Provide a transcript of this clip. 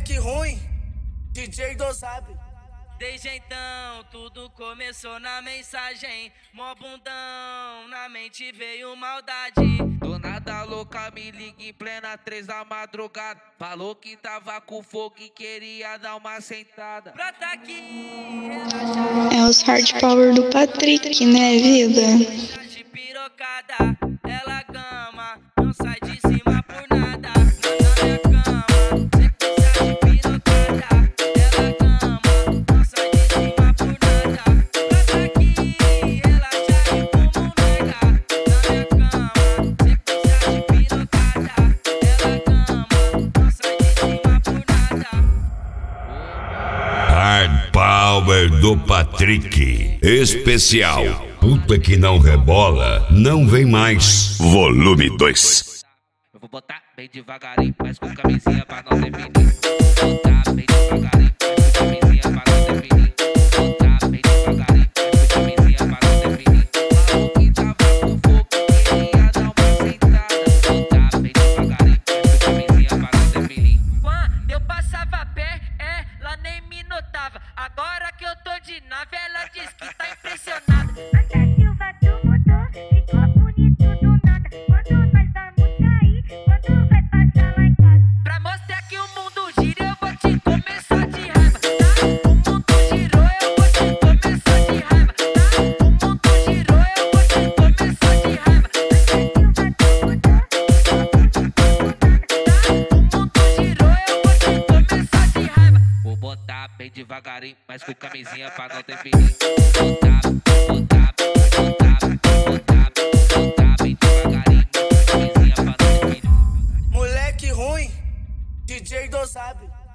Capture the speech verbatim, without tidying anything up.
Moleque ruim, D J do sabe. Desde então tudo começou na mensagem, mó bundão, na mente veio maldade. Do nada louca me liga em plena três da madrugada. Falou que tava com fogo e queria dar uma sentada. Brota aqui, relaxa. É os hard power do Patrick, né, vida? De pirocada, ela gama, não sai de cima por nada. Na minha cama, sequência de pirocada, ela gama, não sai de cima por nada. Brota aqui, relaxa e como nega. Na minha cama, sequência de pirocada, ela gama, não sai de cima por nada. Hard Power do Patrick. Especial. Puta que não rebola, não vem mais. Volume dois. Eu vou botar bem devagarinho, mas com camisinha pra não definir. Vou botar bem devagarinho, mas com camisinha pra não definir. Vou botar bem devagarinho, mas com camisinha pra não definir. Falou que tava com fogo, queria dar uma sentada. Vou botar bem devagarinho, mas com camisinha pra não definir. Quando eu passava a pé, ela nem me notava. Agora que eu tô de nave, ela diz que tá impressionada. Anda Silva, tu mudou, ficou bonito do nada. Quando nós vamos sair, quando vai passar lá em casa. Pra mostrar que o mundo gira, eu vou te começar de raiva, tá? O mundo girou, eu vou te começar de raiva, tá? O mundo girou, eu vou te começar de raiva. Anda Silva, tu mudou, ficou bonito do nada. O mundo girou, eu vou te começar de raiva. Vou botar bem devagarinho, mas com camisinha pra não definir. Botar, botar, botar, botar, botar bem devagarinho, mas com camisinha pra não definir. Moleque ruim, D J do sabe.